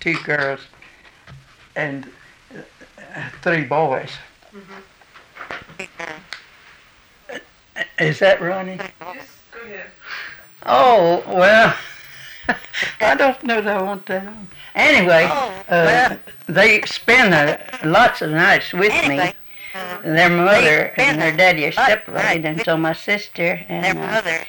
2 girls and 3 boys. Is that Ronnie? Just go ahead. Oh, well, I don't know that I want that on. Anyway, they spend lots of nights with me. Their mother and their daddy are separated, and so my sister and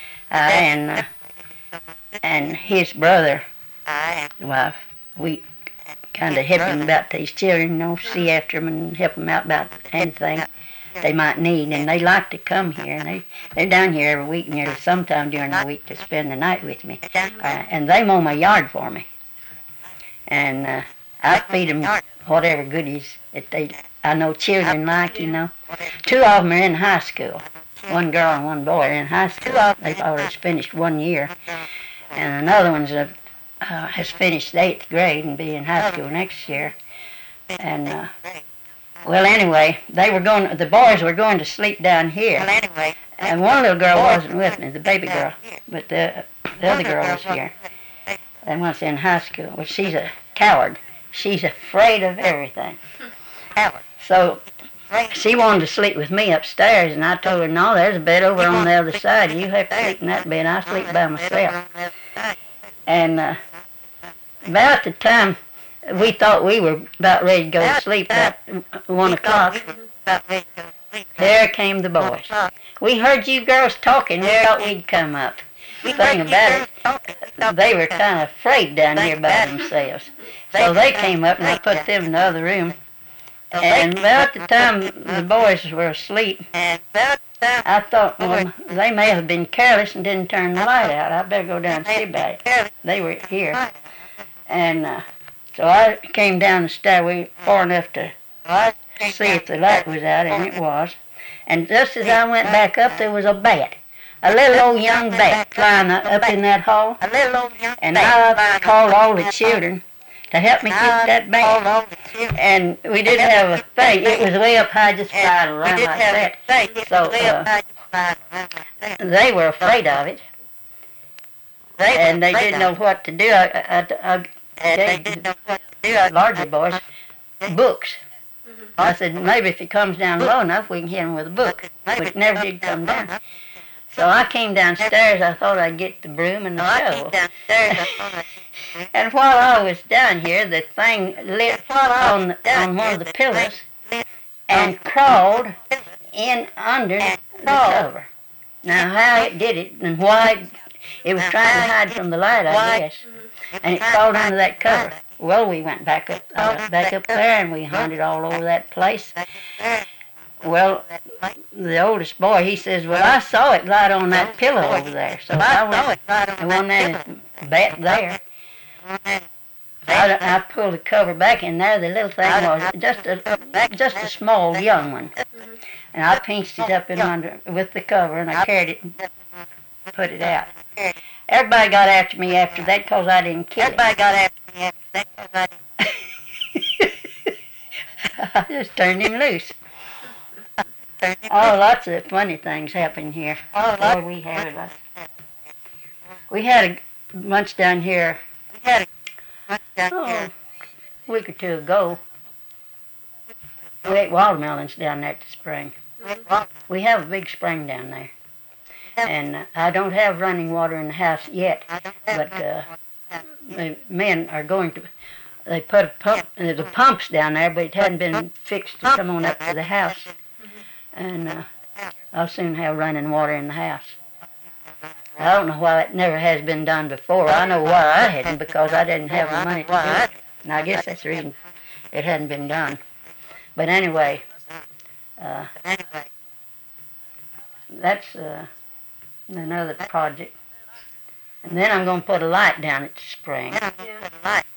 and his brother, wife, we kind of help him about these children, see after them and help them out about anything they might need. And they like to come here, and they're down here every week, nearly sometime during the week, to spend the night with me. And they mow my yard for me. And I feed them whatever goodies that I know children like, 2 of them are in high school. 1 girl and 1 boy are in high school. They've already finished 1 year. And another one's has finished 8th grade and be in high school next year. And well, anyway, the boys were going to sleep down here. And one little girl wasn't with me, the baby girl, but the other girl was here. And was in high school. Well, she's a coward. She's afraid of everything. So she wanted to sleep with me upstairs, and I told her, no, there's a bed over on the other side. You have to sleep in that bed. I sleep by myself. And about the time we thought we were about ready to go to sleep, at 1 o'clock, there came the boys. We heard you girls talking. We thought we'd come up. The thing about it, they were kind of afraid down here by themselves. So they came up, and I put them in the other room. And about the time the boys were asleep, I thought, well, they may have been careless and didn't turn the light out. I better go down and see about it. They were here. And so I came down the stairway far enough to see if the light was out, and it was. And just as I went back up, there was a bat. A little old young bat flying up in that hall. And I called all the children to help me get that bat. And we didn't have a thing. It was way up high, just flying around like that. So they were afraid of it. And they didn't know what to do. I gave the larger boys books. I said, maybe if it comes down low enough, we can hit him with a book. But it never did come down. So I came downstairs. I thought I'd get the broom and the shovel. And while I was down here, the thing lit on one of the pillars and crawled in under the cover. Now, how it did it and why it was trying to hide from the light, I guess. And it crawled under that cover. Well, we went back up there, and we hunted all over that place. Well, the oldest boy, he says, well, I saw it light on that pillow over there. So I went and went there and bat there. I pulled the cover back, and there the little thing was, just a small young one. And I pinched it up in under with the cover, and I carried it and put it out. Everybody got after me after that because I didn't kill it. I just turned him loose. Oh, lots of funny things happen here. Boy, we had a bunch down here a week or 2 ago. We ate watermelons down there at the spring. We have a big spring down there. And I don't have running water in the house yet, but the men are going to. They put a pump. There's a pumps down there, but it hadn't been fixed to come on up to the house. And I'll soon have running water in the house. I don't know why it never has been done before. I know why I hadn't, because I didn't have the money to do it. And I guess that's the reason it hadn't been done. But anyway, that's another project. And then I'm going to put a light down at the spring.